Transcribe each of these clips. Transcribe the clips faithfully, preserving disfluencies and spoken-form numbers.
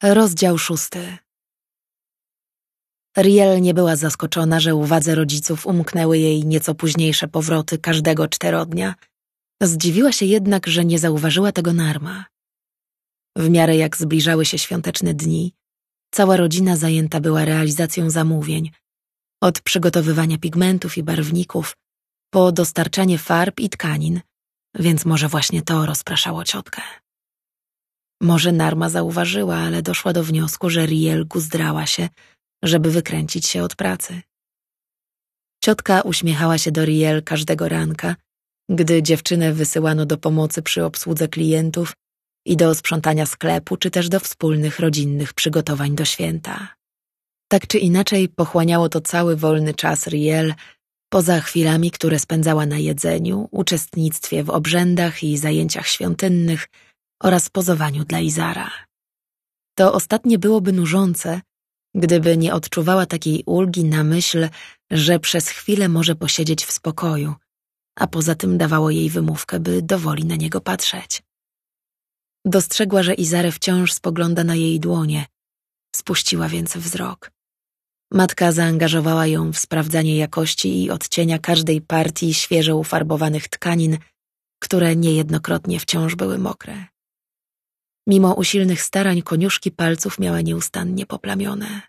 Rozdział szósty. Riel nie była zaskoczona, że uwadze rodziców umknęły jej nieco późniejsze powroty każdego czterodnia. Zdziwiła się jednak, że nie zauważyła tego Narma. W miarę jak zbliżały się świąteczne dni, cała rodzina zajęta była realizacją zamówień, od przygotowywania pigmentów i barwników, po dostarczanie farb i tkanin, więc może właśnie to rozpraszało ciotkę. Może Narma zauważyła, ale doszła do wniosku, że Riel guzdrała się, żeby wykręcić się od pracy. Ciotka uśmiechała się do Riel każdego ranka, gdy dziewczynę wysyłano do pomocy przy obsłudze klientów i do sprzątania sklepu, czy też do wspólnych rodzinnych przygotowań do święta. Tak czy inaczej pochłaniało to cały wolny czas Riel, poza chwilami, które spędzała na jedzeniu, uczestnictwie w obrzędach i zajęciach świątynnych oraz pozowaniu dla Izara. To ostatnie byłoby nużące, gdyby nie odczuwała takiej ulgi na myśl, że przez chwilę może posiedzieć w spokoju, a poza tym dawało jej wymówkę, by dowoli na niego patrzeć. Dostrzegła, że Izare wciąż spogląda na jej dłonie, spuściła więc wzrok. Matka zaangażowała ją w sprawdzanie jakości i odcienia każdej partii świeżo ufarbowanych tkanin, które niejednokrotnie wciąż były mokre. Mimo usilnych starań koniuszki palców miała nieustannie poplamione.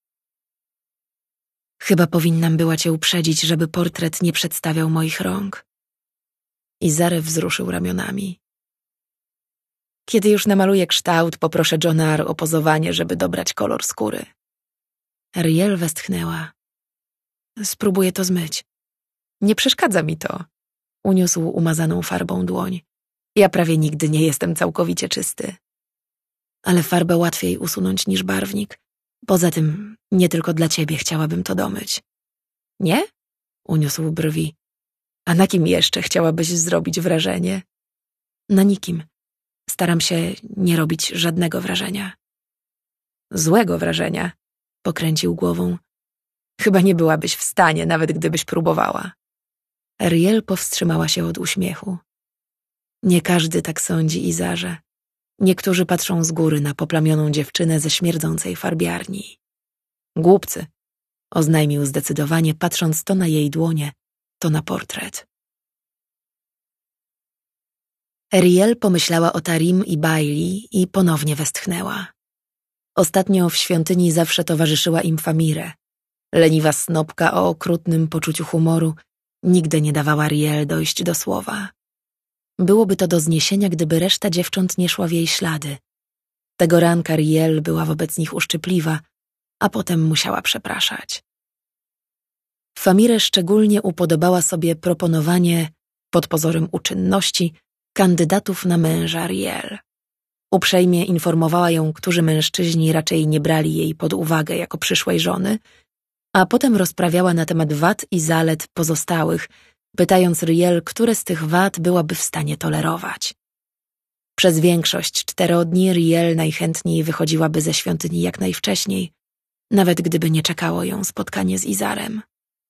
Chyba powinnam była cię uprzedzić, żeby portret nie przedstawiał moich rąk. Izare wzruszył ramionami. Kiedy już namaluję kształt, poproszę Jonar o pozowanie, żeby dobrać kolor skóry. Riel westchnęła. Spróbuję to zmyć. Nie przeszkadza mi to. Uniósł umazaną farbą dłoń. Ja prawie nigdy nie jestem całkowicie czysty. Ale farbę łatwiej usunąć niż barwnik. Poza tym nie tylko dla ciebie chciałabym to domyć. Nie? Uniósł brwi. A na kim jeszcze chciałabyś zrobić wrażenie? Na nikim. Staram się nie robić żadnego wrażenia. Złego wrażenia, pokręcił głową. Chyba nie byłabyś w stanie, nawet gdybyś próbowała. Riel powstrzymała się od uśmiechu. Nie każdy tak sądzi, Izarze. Niektórzy patrzą z góry na poplamioną dziewczynę ze śmierdzącej farbiarni. Głupcy, oznajmił zdecydowanie, patrząc to na jej dłonie, to na portret. Riel pomyślała o Tarim i Bailey i ponownie westchnęła. Ostatnio w świątyni zawsze towarzyszyła im Famire. Leniwa snopka o okrutnym poczuciu humoru nigdy nie dawała Riel dojść do słowa. Byłoby to do zniesienia, gdyby reszta dziewcząt nie szła w jej ślady. Tego ranka Riel była wobec nich uszczypliwa, a potem musiała przepraszać. Famire szczególnie upodobała sobie proponowanie, pod pozorem uczynności, kandydatów na męża Riel. Uprzejmie informowała ją, którzy mężczyźni raczej nie brali jej pod uwagę jako przyszłej żony, a potem rozprawiała na temat wad i zalet pozostałych, pytając Riel, które z tych wad byłaby w stanie tolerować. Przez większość czterodni Riel najchętniej wychodziłaby ze świątyni jak najwcześniej, nawet gdyby nie czekało ją spotkanie z Izarem.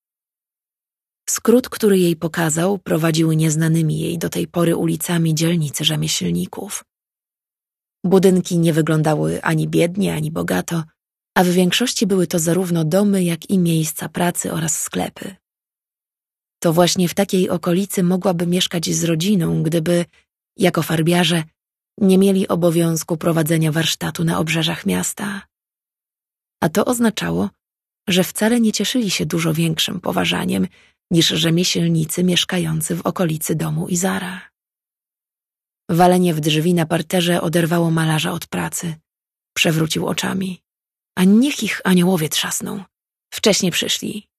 Skrót, który jej pokazał, prowadził nieznanymi jej do tej pory ulicami dzielnicy rzemieślników. Budynki nie wyglądały ani biednie, ani bogato, a w większości były to zarówno domy, jak i miejsca pracy oraz sklepy. To właśnie w takiej okolicy mogłaby mieszkać z rodziną, gdyby, jako farbiarze, nie mieli obowiązku prowadzenia warsztatu na obrzeżach miasta. A to oznaczało, że wcale nie cieszyli się dużo większym poważaniem niż rzemieślnicy mieszkający w okolicy domu Izara. Walenie w drzwi na parterze oderwało malarza od pracy. Przewrócił oczami. A niech ich aniołowie trzasną. Wcześnie przyszli.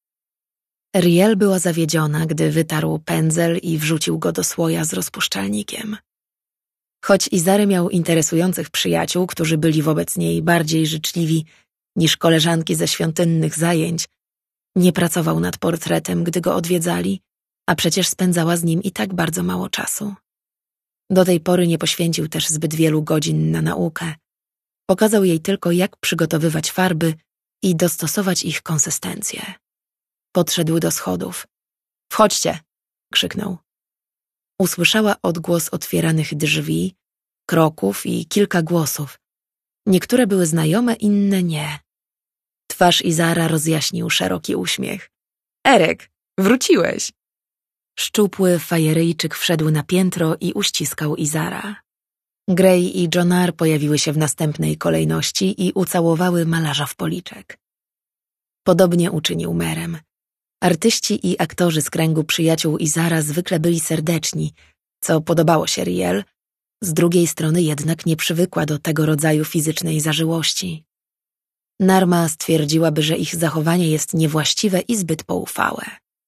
Riel była zawiedziona, gdy wytarł pędzel i wrzucił go do słoja z rozpuszczalnikiem. Choć Izary miał interesujących przyjaciół, którzy byli wobec niej bardziej życzliwi niż koleżanki ze świątynnych zajęć, nie pracował nad portretem, gdy go odwiedzali, a przecież spędzała z nim i tak bardzo mało czasu. Do tej pory nie poświęcił też zbyt wielu godzin na naukę. Pokazał jej tylko, jak przygotowywać farby i dostosować ich konsystencję. Podszedł do schodów. Wchodźcie! Krzyknął. Usłyszała odgłos otwieranych drzwi, kroków i kilka głosów. Niektóre były znajome, inne nie. Twarz Izara rozjaśnił szeroki uśmiech. Erek, wróciłeś! Szczupły Fajeryjczyk wszedł na piętro i uściskał Izara. Gray i Jonar pojawiły się w następnej kolejności i ucałowały malarza w policzek. Podobnie uczynił Merem. Artyści i aktorzy z kręgu przyjaciół Izara zwykle byli serdeczni, co podobało się Riel, z drugiej strony jednak nie przywykła do tego rodzaju fizycznej zażyłości. Narma stwierdziłaby, że ich zachowanie jest niewłaściwe i zbyt poufałe.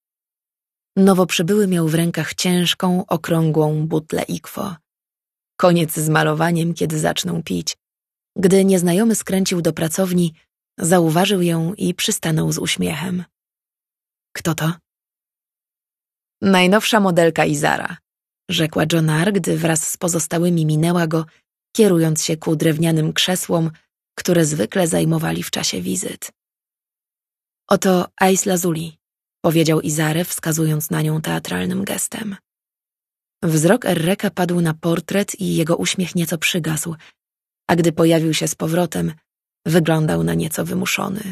Nowo przybyły miał w rękach ciężką, okrągłą butlę Ikwo. Koniec z malowaniem, kiedy zaczną pić. Gdy nieznajomy skręcił do pracowni, zauważył ją i przystanął z uśmiechem. Kto to? Najnowsza modelka Izara, rzekła Jonar, gdy wraz z pozostałymi minęła go, kierując się ku drewnianym krzesłom, które zwykle zajmowali w czasie wizyt. Oto Ais Lazuli, powiedział Izare, wskazując na nią teatralnym gestem. Wzrok Erreka padł na portret i jego uśmiech nieco przygasł, a gdy pojawił się z powrotem, wyglądał na nieco wymuszony.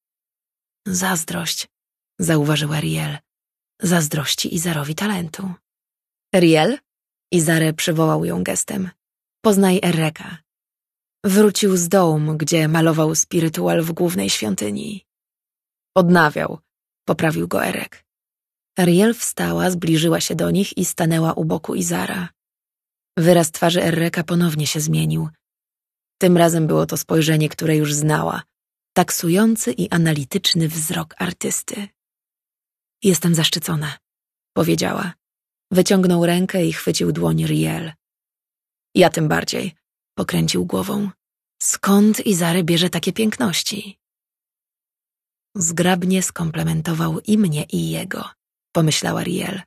Zazdrość, zauważyła Riel. Zazdrości Izarowi talentu. Riel? Izare przywołał ją gestem. Poznaj Erreka. Wrócił z dołu, gdzie malował spirytual w głównej świątyni. Odnawiał, poprawił go Erek. Riel wstała, zbliżyła się do nich i stanęła u boku Izara. Wyraz twarzy Erreka ponownie się zmienił. Tym razem było to spojrzenie, które już znała. Taksujący i analityczny wzrok artysty. Jestem zaszczycona, powiedziała. Wyciągnął rękę i chwycił dłoń Riel. Ja tym bardziej, pokręcił głową. Skąd Izary bierze takie piękności? Zgrabnie skomplementował i mnie, i jego, pomyślała Riel.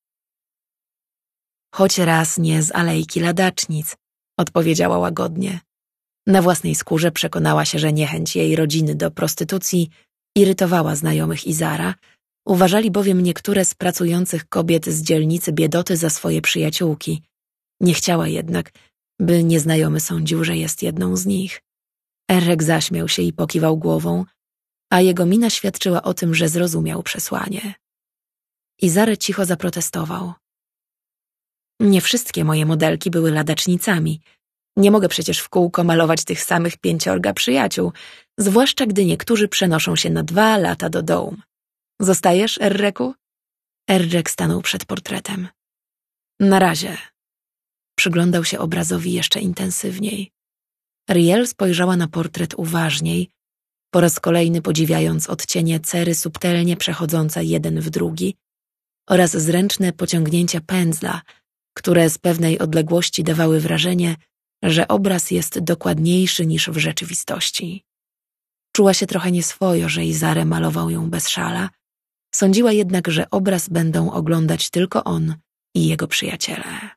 Choć raz nie z alejki ladacznic, odpowiedziała łagodnie. Na własnej skórze przekonała się, że niechęć jej rodziny do prostytucji irytowała znajomych Izara, uważali bowiem niektóre z pracujących kobiet z dzielnicy biedoty za swoje przyjaciółki. Nie chciała jednak, by nieznajomy sądził, że jest jedną z nich. Errek zaśmiał się i pokiwał głową, a jego mina świadczyła o tym, że zrozumiał przesłanie. Izare cicho zaprotestował. Nie wszystkie moje modelki były ladacznicami. Nie mogę przecież w kółko malować tych samych pięciorga przyjaciół, zwłaszcza gdy niektórzy przenoszą się na dwa lata do dołu. Zostajesz, Erreku? Errek stanął przed portretem. Na razie. Przyglądał się obrazowi jeszcze intensywniej. Riel spojrzała na portret uważniej, po raz kolejny podziwiając odcienie cery subtelnie przechodzące jeden w drugi oraz zręczne pociągnięcia pędzla, które z pewnej odległości dawały wrażenie, że obraz jest dokładniejszy niż w rzeczywistości. Czuła się trochę nieswojo, że Izare malował ją bez szala, sądziła jednak, że obraz będą oglądać tylko on i jego przyjaciele.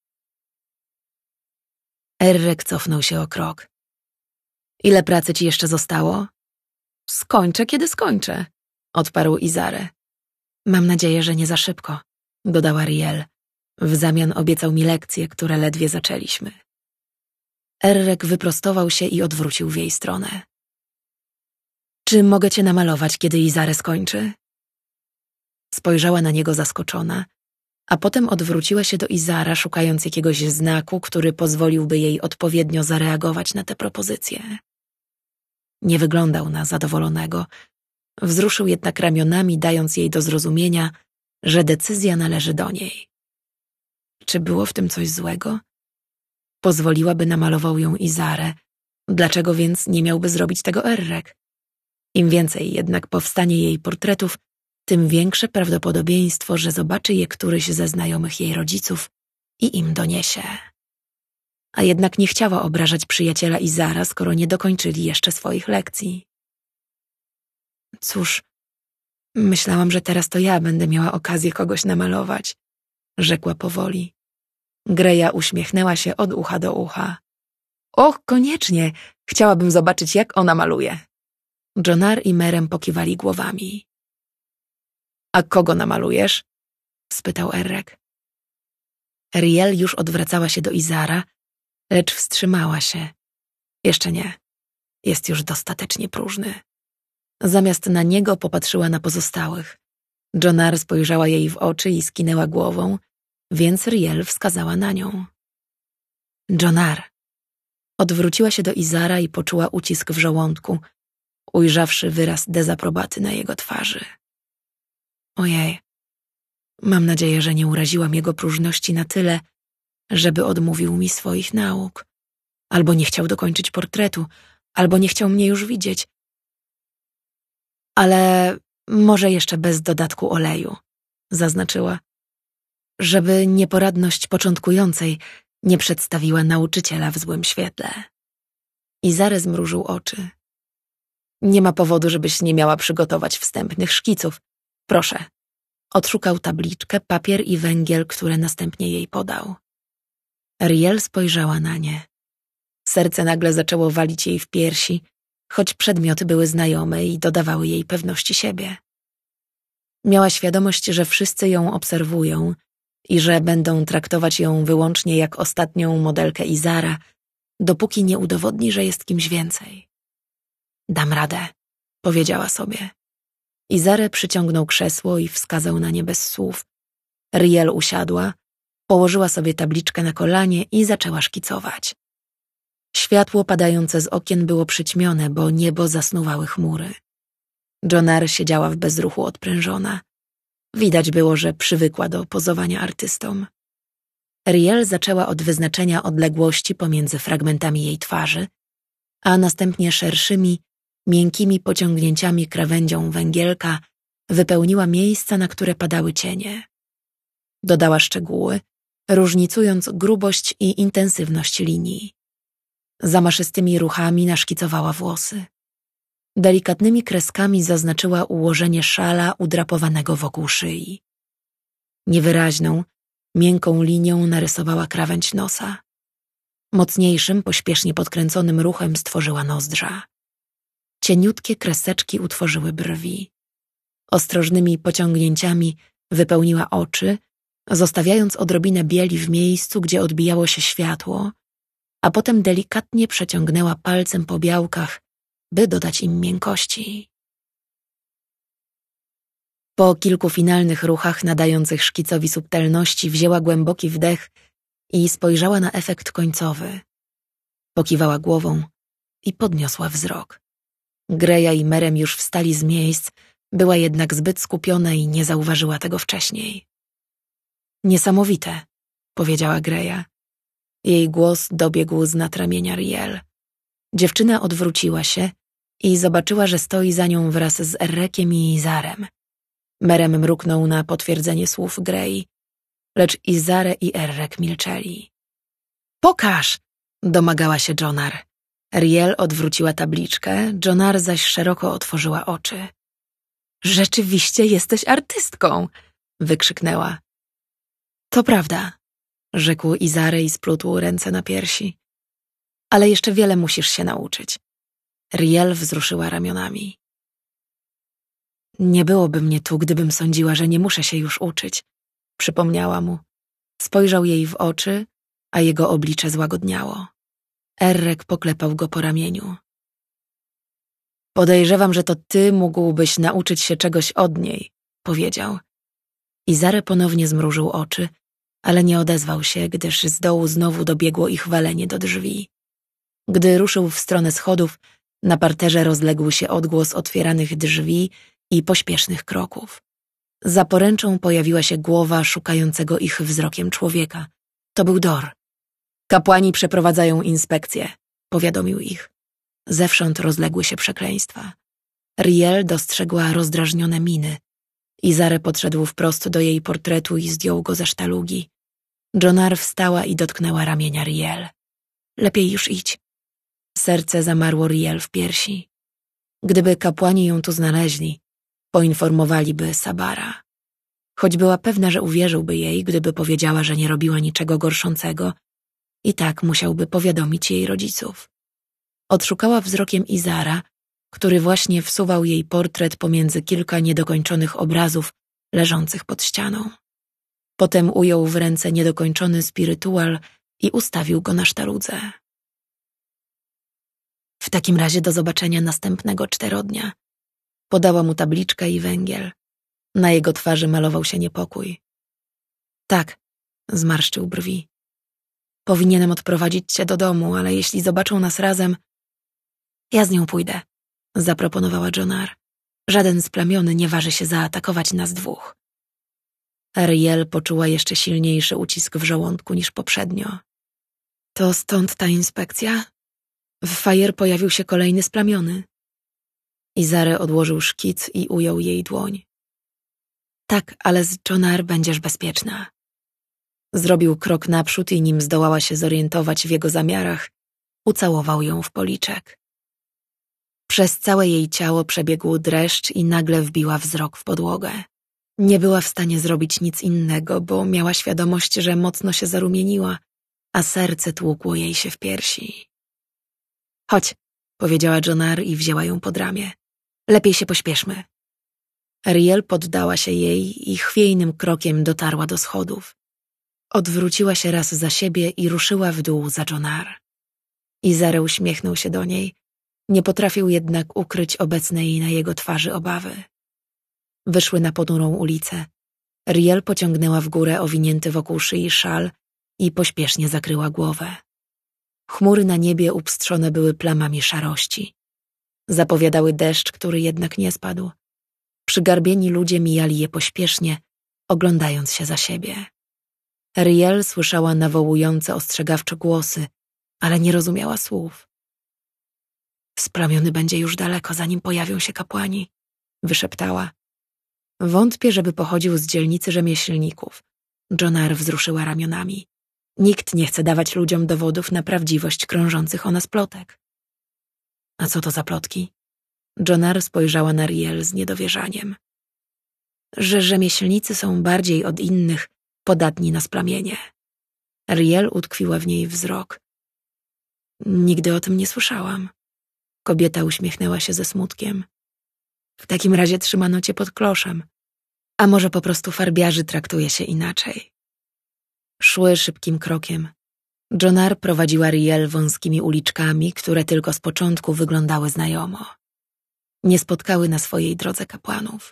Errek cofnął się o krok. Ile pracy ci jeszcze zostało? Skończę, kiedy skończę, odparł Izare. Mam nadzieję, że nie za szybko, dodała Riel. W zamian obiecał mi lekcje, które ledwie zaczęliśmy. Errek wyprostował się i odwrócił w jej stronę. Czy mogę cię namalować, kiedy Izare skończy? Spojrzała na niego zaskoczona, a potem odwróciła się do Izara, szukając jakiegoś znaku, który pozwoliłby jej odpowiednio zareagować na tę propozycję. Nie wyglądał na zadowolonego, wzruszył jednak ramionami, dając jej do zrozumienia, że decyzja należy do niej. Czy było w tym coś złego? Pozwoliłaby namalował ją Izare, dlaczego więc nie miałby zrobić tego Errek? Im więcej jednak powstanie jej portretów, tym większe prawdopodobieństwo, że zobaczy je któryś ze znajomych jej rodziców i im doniesie. A jednak nie chciała obrażać przyjaciela Izara, skoro nie dokończyli jeszcze swoich lekcji. Cóż, myślałam, że teraz to ja będę miała okazję kogoś namalować, rzekła powoli. Greja uśmiechnęła się od ucha do ucha. Och, koniecznie, chciałabym zobaczyć, jak ona maluje. Jonar i Merem pokiwali głowami. A kogo namalujesz? Spytał Errek. Riel już odwracała się do Izara, lecz wstrzymała się. Jeszcze nie. Jest już dostatecznie próżny. Zamiast na niego popatrzyła na pozostałych. Jonar spojrzała jej w oczy i skinęła głową, więc Riel wskazała na nią. Jonar. Odwróciła się do Izara i poczuła ucisk w żołądku, ujrzawszy wyraz dezaprobaty na jego twarzy. Ojej, mam nadzieję, że nie uraziłam jego próżności na tyle, żeby odmówił mi swoich nauk. Albo nie chciał dokończyć portretu, albo nie chciał mnie już widzieć. Ale może jeszcze bez dodatku oleju, zaznaczyła, żeby nieporadność początkującej nie przedstawiła nauczyciela w złym świetle. Izare zmrużył oczy. Nie ma powodu, żebyś nie miała przygotować wstępnych szkiców. Proszę. Odszukał tabliczkę, papier i węgiel, które następnie jej podał. Riel spojrzała na nie. Serce nagle zaczęło walić jej w piersi, choć przedmioty były znajome i dodawały jej pewności siebie. Miała świadomość, że wszyscy ją obserwują i że będą traktować ją wyłącznie jak ostatnią modelkę Izara, dopóki nie udowodni, że jest kimś więcej. Dam radę, powiedziała sobie. Izare przyciągnął krzesło i wskazał na nie bez słów. Riel usiadła, położyła sobie tabliczkę na kolanie i zaczęła szkicować. Światło padające z okien było przyćmione, bo niebo zasnuwały chmury. Jonar siedziała w bezruchu odprężona. Widać było, że przywykła do pozowania artystom. Riel zaczęła od wyznaczenia odległości pomiędzy fragmentami jej twarzy, a następnie szerszymi, miękkimi pociągnięciami krawędzią węgielka wypełniła miejsca, na które padały cienie. Dodała szczegóły, różnicując grubość i intensywność linii. Zamaszystymi ruchami naszkicowała włosy. Delikatnymi kreskami zaznaczyła ułożenie szala udrapowanego wokół szyi. Niewyraźną, miękką linią narysowała krawędź nosa. Mocniejszym, pośpiesznie podkręconym ruchem stworzyła nozdrza. Cieniutkie kreseczki utworzyły brwi. Ostrożnymi pociągnięciami wypełniła oczy, zostawiając odrobinę bieli w miejscu, gdzie odbijało się światło, a potem delikatnie przeciągnęła palcem po białkach, by dodać im miękkości. Po kilku finalnych ruchach nadających szkicowi subtelności wzięła głęboki wdech i spojrzała na efekt końcowy. Pokiwała głową i podniosła wzrok. Greja i Merem już wstali z miejsc, była jednak zbyt skupiona i nie zauważyła tego wcześniej. Niesamowite, powiedziała Greja. Jej głos dobiegł z nad ramienia Riel. Dziewczyna odwróciła się i zobaczyła, że stoi za nią wraz z Errekiem i Izarem. Merem mruknął na potwierdzenie słów Grey, lecz Izare i Errek milczeli. Pokaż! Domagała się Jonar. Riel odwróciła tabliczkę, Jonar zaś szeroko otworzyła oczy. Rzeczywiście jesteś artystką! Wykrzyknęła. To prawda, rzekł Izare i splótł ręce na piersi. Ale jeszcze wiele musisz się nauczyć. Riel wzruszyła ramionami. Nie byłoby mnie tu, gdybym sądziła, że nie muszę się już uczyć, przypomniała mu. Spojrzał jej w oczy, a jego oblicze złagodniało. Errek poklepał go po ramieniu. Podejrzewam, że to ty mógłbyś nauczyć się czegoś od niej, powiedział. Izare ponownie zmrużył oczy, ale nie odezwał się, gdyż z dołu znowu dobiegło ich walenie do drzwi. Gdy ruszył w stronę schodów, na parterze rozległ się odgłos otwieranych drzwi i pośpiesznych kroków. Za poręczą pojawiła się głowa szukającego ich wzrokiem człowieka. To był Dor. Kapłani przeprowadzają inspekcję, powiadomił ich. Zewsząd rozległy się przekleństwa. Riel dostrzegła rozdrażnione miny. Izare podszedł wprost do jej portretu i zdjął go ze sztalugi. Jonar wstała i dotknęła ramienia Riel. Lepiej już idź. Serce zamarło Riel w piersi. Gdyby kapłani ją tu znaleźli, poinformowaliby Sabara. Choć była pewna, że uwierzyłby jej, gdyby powiedziała, że nie robiła niczego gorszącego, i tak musiałby powiadomić jej rodziców. Odszukała wzrokiem Izara, który właśnie wsuwał jej portret pomiędzy kilka niedokończonych obrazów leżących pod ścianą. Potem ujął w ręce niedokończony spirytual i ustawił go na sztaludze. W takim razie do zobaczenia następnego czterodnia. Podała mu tabliczkę i węgiel. Na jego twarzy malował się niepokój. Tak, zmarszczył brwi. Powinienem odprowadzić cię do domu, ale jeśli zobaczą nas razem... Ja z nią pójdę, zaproponowała Jonar. Żaden splamiony nie waży się zaatakować nas dwóch. Ariel poczuła jeszcze silniejszy ucisk w żołądku niż poprzednio. To stąd ta inspekcja? W Fajer pojawił się kolejny splamiony. Izare odłożył szkic i ujął jej dłoń. Tak, ale z Jonar będziesz bezpieczna. Zrobił krok naprzód i nim zdołała się zorientować w jego zamiarach, ucałował ją w policzek. Przez całe jej ciało przebiegł dreszcz i nagle wbiła wzrok w podłogę. Nie była w stanie zrobić nic innego, bo miała świadomość, że mocno się zarumieniła, a serce tłukło jej się w piersi. Chodź, powiedziała Jonar i wzięła ją pod ramię. Lepiej się pośpieszmy. Ariel poddała się jej i chwiejnym krokiem dotarła do schodów. Odwróciła się raz za siebie i ruszyła w dół za Jonar. Izare uśmiechnął się do niej, nie potrafił jednak ukryć obecnej na jego twarzy obawy. Wyszły na ponurą ulicę. Ariel pociągnęła w górę owinięty wokół szyi szal i pośpiesznie zakryła głowę. Chmury na niebie upstrzone były plamami szarości. Zapowiadały deszcz, który jednak nie spadł. Przygarbieni ludzie mijali je pośpiesznie, oglądając się za siebie. Ariel słyszała nawołujące ostrzegawcze głosy, ale nie rozumiała słów. Splamiony będzie już daleko, zanim pojawią się kapłani, wyszeptała. Wątpię, żeby pochodził z dzielnicy rzemieślników. Jonar wzruszyła ramionami. Nikt nie chce dawać ludziom dowodów na prawdziwość krążących o nas plotek. A co to za plotki? Jonar spojrzała na Ariel z niedowierzaniem. Że rzemieślnicy są bardziej od innych podatni na splamienie. Ariel utkwiła w niej wzrok. Nigdy o tym nie słyszałam. Kobieta uśmiechnęła się ze smutkiem. W takim razie trzymano cię pod kloszem. A może po prostu farbiarzy traktuje się inaczej. Szły szybkim krokiem. Jonar prowadziła Ariel wąskimi uliczkami, które tylko z początku wyglądały znajomo. Nie spotkały na swojej drodze kapłanów.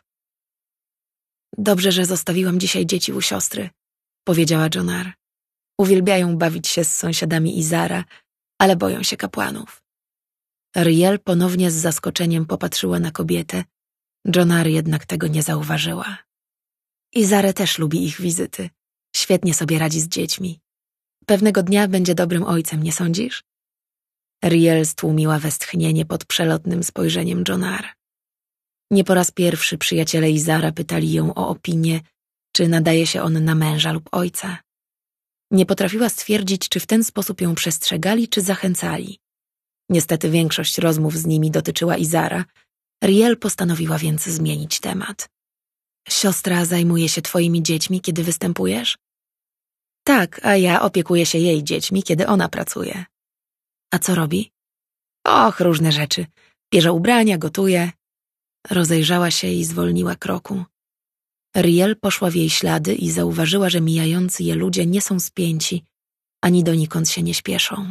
Dobrze, że zostawiłam dzisiaj dzieci u siostry, powiedziała Jonar. Uwielbiają bawić się z sąsiadami Izara, ale boją się kapłanów. Ariel ponownie z zaskoczeniem popatrzyła na kobietę. Jonar jednak tego nie zauważyła. Izare też lubi ich wizyty. Świetnie sobie radzi z dziećmi. Pewnego dnia będzie dobrym ojcem, nie sądzisz? Ariel stłumiła westchnienie pod przelotnym spojrzeniem Jonar. Nie po raz pierwszy przyjaciele Izara pytali ją o opinię, czy nadaje się on na męża lub ojca. Nie potrafiła stwierdzić, czy w ten sposób ją przestrzegali, czy zachęcali. Niestety większość rozmów z nimi dotyczyła Izara. Ariel postanowiła więc zmienić temat. Siostra zajmuje się twoimi dziećmi, kiedy występujesz? Tak, a ja opiekuję się jej dziećmi, kiedy ona pracuje. A co robi? Och, różne rzeczy. Bierze ubrania, gotuje. Rozejrzała się i zwolniła kroku. Ariel poszła w jej ślady i zauważyła, że mijający je ludzie nie są spięci, ani donikąd się nie śpieszą.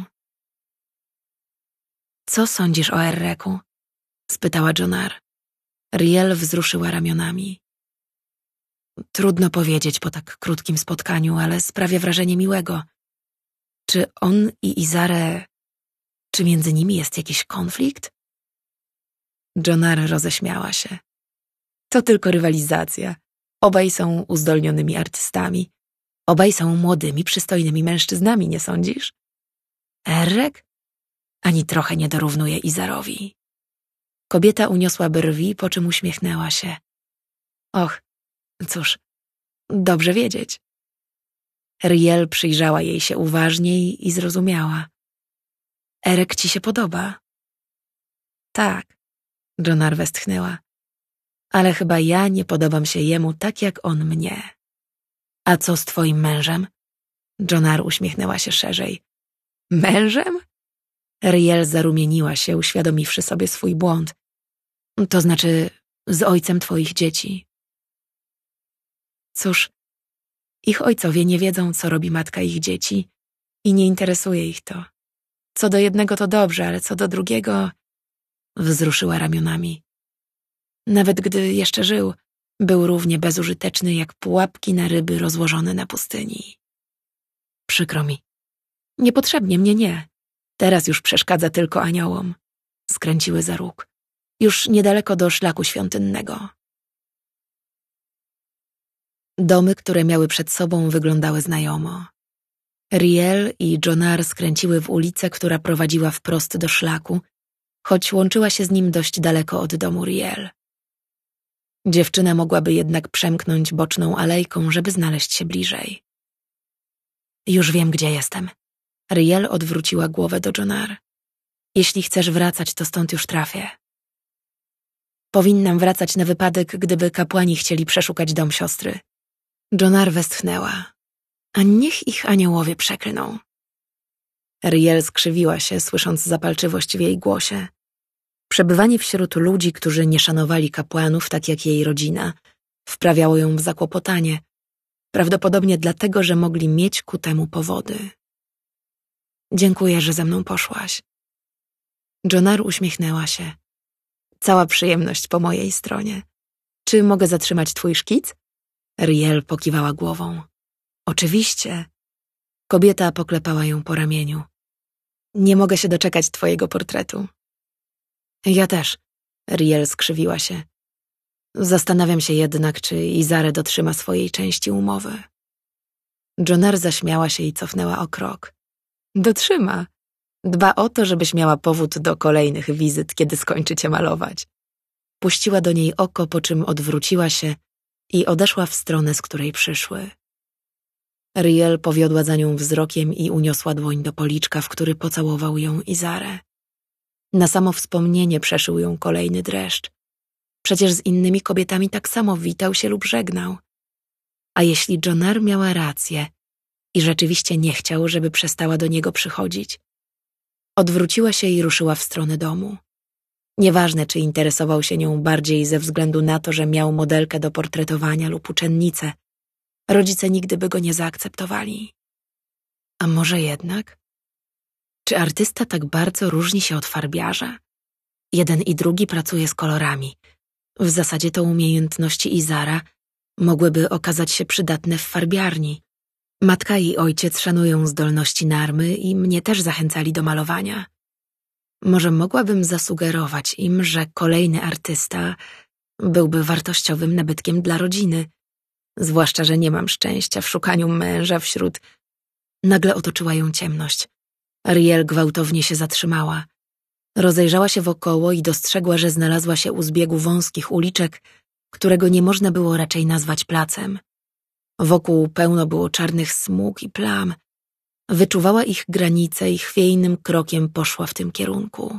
Co sądzisz o Erreku? Spytała Jonar. Ariel wzruszyła ramionami. Trudno powiedzieć po tak krótkim spotkaniu, ale sprawia wrażenie miłego. Czy on i Izare... Czy między nimi jest jakiś konflikt? Jonar roześmiała się. To tylko rywalizacja. Obaj są uzdolnionymi artystami. Obaj są młodymi, przystojnymi mężczyznami, nie sądzisz? Errek? Ani trochę nie dorównuje Izarowi. Kobieta uniosła brwi, po czym uśmiechnęła się. Och, cóż, dobrze wiedzieć. Ariel przyjrzała jej się uważniej i zrozumiała. Erek ci się podoba? Tak, Jonar westchnęła. Ale chyba ja nie podobam się jemu tak, jak on mnie. A co z twoim mężem? Jonar uśmiechnęła się szerzej. Mężem? Ariel zarumieniła się, uświadomiwszy sobie swój błąd. To znaczy z ojcem twoich dzieci. Cóż, ich ojcowie nie wiedzą, co robi matka ich dzieci i nie interesuje ich to. Co do jednego to dobrze, ale co do drugiego... Wzruszyła ramionami. Nawet gdy jeszcze żył, był równie bezużyteczny jak pułapki na ryby rozłożone na pustyni. Przykro mi. Niepotrzebnie mnie nie. Teraz już przeszkadza tylko aniołom. Skręciły za róg. Już niedaleko do szlaku świątynnego. Domy, które miały przed sobą, wyglądały znajomo. Riel i Jonar skręciły w ulicę, która prowadziła wprost do szlaku, choć łączyła się z nim dość daleko od domu Riel. Dziewczyna mogłaby jednak przemknąć boczną alejką, żeby znaleźć się bliżej. Już wiem, gdzie jestem. Riel odwróciła głowę do Jonar. Jeśli chcesz wracać, to stąd już trafię. Powinnam wracać na wypadek, gdyby kapłani chcieli przeszukać dom siostry. Jonar westchnęła. A niech ich aniołowie przeklną. Riel skrzywiła się, słysząc zapalczywość w jej głosie. Przebywanie wśród ludzi, którzy nie szanowali kapłanów, tak jak jej rodzina, wprawiało ją w zakłopotanie. Prawdopodobnie dlatego, że mogli mieć ku temu powody. Dziękuję, że ze mną poszłaś. Jonar uśmiechnęła się. Cała przyjemność po mojej stronie. Czy mogę zatrzymać twój szkic? Riel pokiwała głową. Oczywiście. Kobieta poklepała ją po ramieniu. Nie mogę się doczekać twojego portretu. Ja też. Riel skrzywiła się. Zastanawiam się jednak, czy Izare dotrzyma swojej części umowy. Jonar zaśmiała się i cofnęła o krok. Dotrzyma. Dba o to, żebyś miała powód do kolejnych wizyt, kiedy skończycie malować. Puściła do niej oko, po czym odwróciła się i odeszła w stronę, z której przyszły. Riel powiodła za nią wzrokiem i uniosła dłoń do policzka, w który pocałował ją Izare. Na samo wspomnienie przeszył ją kolejny dreszcz. Przecież z innymi kobietami tak samo witał się lub żegnał. A jeśli Jonar miała rację i rzeczywiście nie chciał, żeby przestała do niego przychodzić? Odwróciła się i ruszyła w stronę domu. Nieważne, czy interesował się nią bardziej ze względu na to, że miał modelkę do portretowania lub uczennicę, rodzice nigdy by go nie zaakceptowali. A może jednak? Czy artysta tak bardzo różni się od farbiarza? Jeden i drugi pracuje z kolorami. W zasadzie to umiejętności Izara mogłyby okazać się przydatne w farbiarni. Matka i ojciec szanują zdolności Narmy i mnie też zachęcali do malowania. Może mogłabym zasugerować im, że kolejny artysta byłby wartościowym nabytkiem dla rodziny, zwłaszcza, że nie mam szczęścia w szukaniu męża wśród... Nagle otoczyła ją ciemność. Riel gwałtownie się zatrzymała. Rozejrzała się wokoło i dostrzegła, że znalazła się u zbiegu wąskich uliczek, którego nie można było raczej nazwać placem. Wokół pełno było czarnych smug i plam. Wyczuwała ich granice i chwiejnym krokiem poszła w tym kierunku.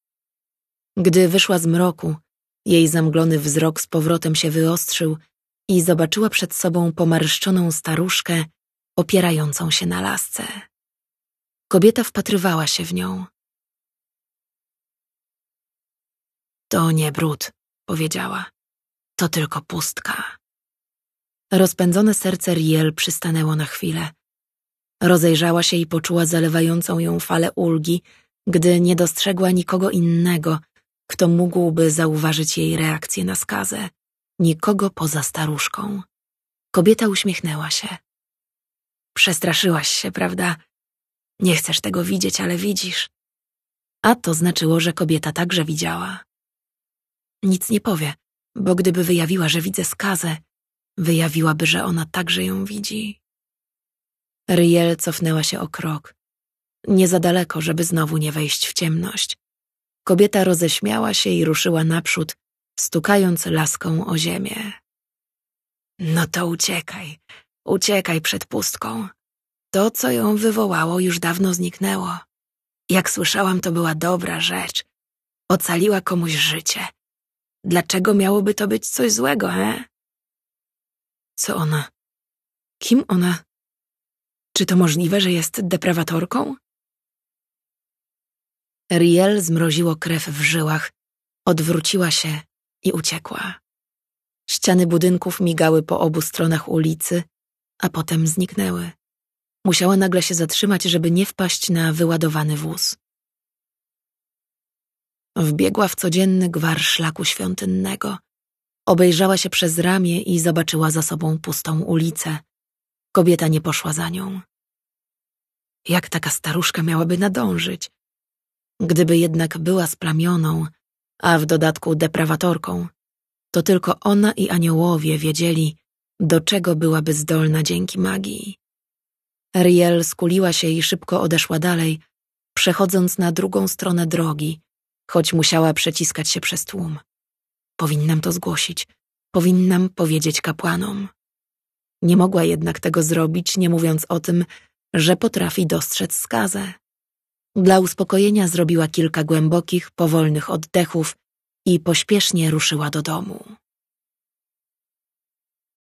Gdy wyszła z mroku, jej zamglony wzrok z powrotem się wyostrzył i zobaczyła przed sobą pomarszczoną staruszkę opierającą się na lasce. Kobieta wpatrywała się w nią. To nie brud, powiedziała. To tylko pustka. Rozpędzone serce Riel przystanęło na chwilę. Rozejrzała się i poczuła zalewającą ją falę ulgi, gdy nie dostrzegła nikogo innego, kto mógłby zauważyć jej reakcję na skazę. Nikogo poza staruszką. Kobieta uśmiechnęła się. Przestraszyłaś się, prawda? Nie chcesz tego widzieć, ale widzisz. A to znaczyło, że kobieta także widziała. Nic nie powie, bo gdyby wyjawiła, że widzę skazę, wyjawiłaby, że ona także ją widzi. Riel cofnęła się o krok. Nie za daleko, żeby znowu nie wejść w ciemność. Kobieta roześmiała się i ruszyła naprzód, stukając laską o ziemię. No to uciekaj, uciekaj przed pustką. To, co ją wywołało, już dawno zniknęło. Jak słyszałam, to była dobra rzecz. Ocaliła komuś życie. Dlaczego miałoby to być coś złego, he? Co ona? Kim ona? Czy to możliwe, że jest deprawatorką? Riel zmroziło krew w żyłach, odwróciła się i uciekła. Ściany budynków migały po obu stronach ulicy, a potem zniknęły. Musiała nagle się zatrzymać, żeby nie wpaść na wyładowany wóz. Wbiegła w codzienny gwar szlaku świątynnego. Obejrzała się przez ramię i zobaczyła za sobą pustą ulicę. Kobieta nie poszła za nią. Jak taka staruszka miałaby nadążyć? Gdyby jednak była splamioną, a w dodatku deprawatorką, to tylko ona i aniołowie wiedzieli, do czego byłaby zdolna dzięki magii. Riel skuliła się i szybko odeszła dalej, przechodząc na drugą stronę drogi, choć musiała przeciskać się przez tłum. Powinnam to zgłosić, powinnam powiedzieć kapłanom. Nie mogła jednak tego zrobić, nie mówiąc o tym, że potrafi dostrzec skazę. Dla uspokojenia zrobiła kilka głębokich, powolnych oddechów i pośpiesznie ruszyła do domu.